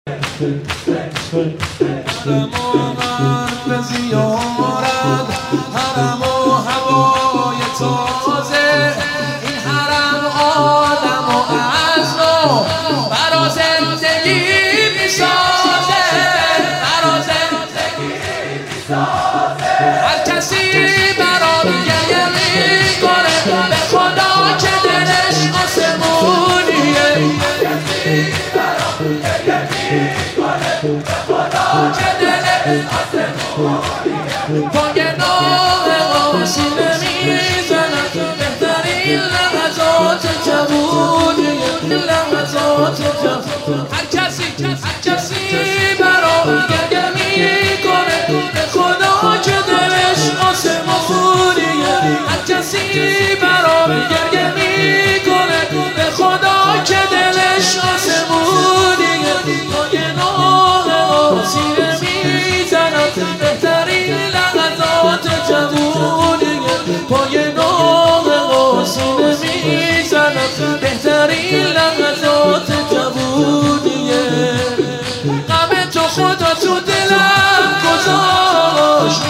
به زیارت حرم و هوای تازه، این حرم آدم و اعضا برا زندگی میسازه، برا زندگی میسازه. هر کسی برا گریه میکنه به خدا که دلش آسمونیه، هر کسی برا گریه میکنه به خدا که دلش آسمونیه. پای نام آسیبه میزند بهترین لحظات جوونیه، لحظات جوونیه. هر کسی برا گریه میکنه به خدا که دلش آسمونیه، هر کسی برا گریه میکنه به خدا که دلش آسمونیه. پای نام آسیبه میزند بهترین لحظات جوونیه، پای نام آسیبه میزند بهترین لحظات جوونیه. غم تو خدا تو دلم گذاشت،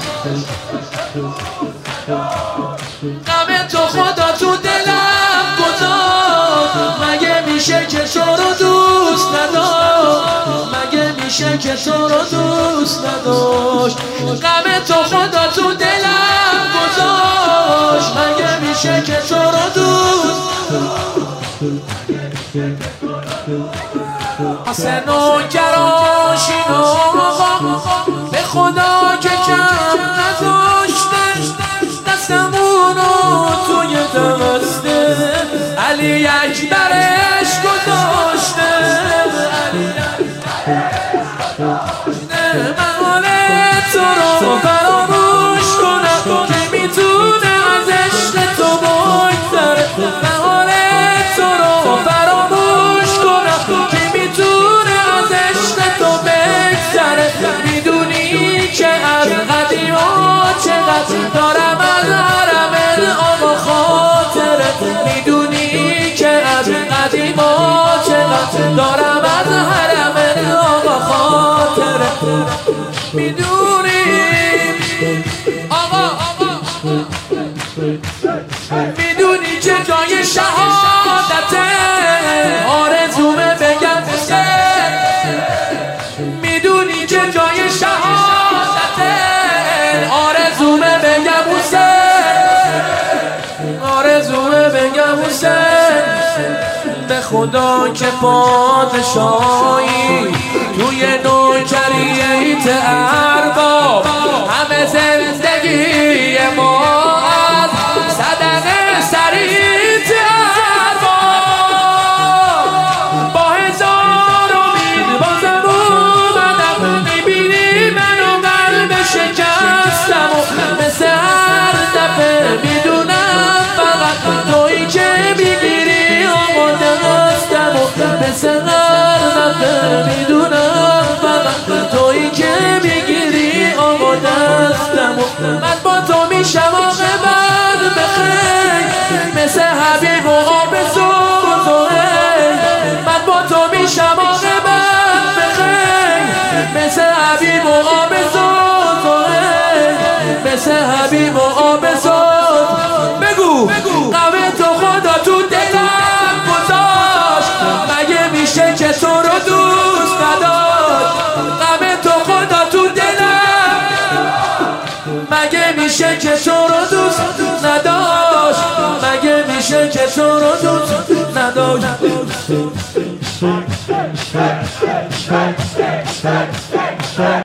غم تو خدا تو دلم گذاشت. مگه میشه که تو رو دوست نداشت، مگه میشه که تو رو دوست نداشت. غم تو خدا تو دلم گذاشت، مگه میشه که تو رو دوست. حسن و گراشین آقا به خدا که کم نذاشته، دستمونو توی دسته علی اکبرش گذاشته، علی من حال تو رو فراموش کنم که میتونه از عشق تو بگذره، من حال تو رو فراموش کنم که میتونه از عشق تو بگذره. میدونی که از قدیما چقدر دارم از حرم آقا خاطره، میدونی که از قدیما چقدر دارم از حرم آقا خاطره. میدونی آقا میدونی که جای شهادته آرزومه بگم حسین، میدونی که جای شهادته آرزومه بگم حسین، آرزومه بگم حسین. به خدا که پادشاهی توی نوکریت ارباب، همه زندگی ما از صدقه سریت ارباب. با هزار امید بازم اومدم، میبینی منو قلب شکستم و مثل هر دفعه میدونم فقط تویی که میگیری آماده هستم و مثل هر دفعه میدونم فقط تویی که میگیری آماده هستم و من با تو میشم عاقبت بخیر، مثل حبیب و آب سوزه. من با تو میشم عاقبت بخیر، مثل حبیب و آب سوزه، مثل حبیب و آب سوزه. بگو غم تو خدا تو دلم گذاشت، مگه میشه که تو رو دوست نداشت. غم تو خدا تو دلم مگه میشه که تو رو دوست نداشت، مگه میشه که تو رو دوست نداشت.